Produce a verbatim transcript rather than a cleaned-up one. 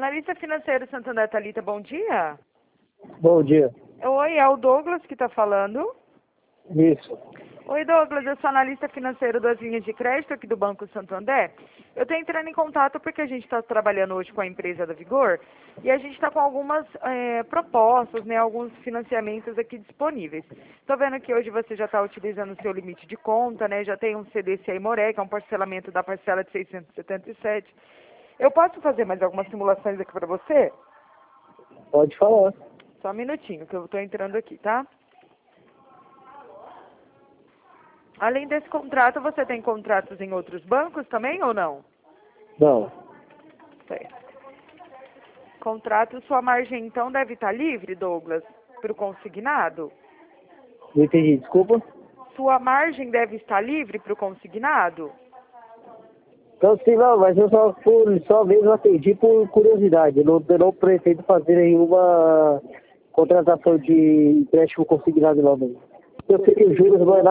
Analista financeiro Santander, Thalita, bom dia. Bom dia. Oi, é o Douglas que está falando. Isso. Oi, Douglas, eu sou analista financeiro das linhas de crédito aqui do Banco Santander. Eu estou entrando em contato porque a gente está trabalhando hoje com a empresa da Vigor e a gente está com algumas é, propostas, né, alguns financiamentos aqui disponíveis. Estou vendo que hoje você já está utilizando o seu limite de conta, né, já tem um C D C I Moré, que é um parcelamento da parcela de seiscentos e setenta e sete. Eu posso fazer mais algumas simulações aqui para você? Pode falar. Só um minutinho que eu estou entrando aqui, tá? Além desse contrato, você tem contratos em outros bancos também ou não? Não. Certo. Contrato, sua margem então deve estar livre, Douglas, para o consignado? Não entendi, desculpa. Sua margem deve estar livre para o consignado? Então, sim, não, mas eu só, por, só mesmo atendi por curiosidade. Eu não, eu não pretendo fazer nenhuma contratação de empréstimo consignado, não. Eu sei que os juros não é nada.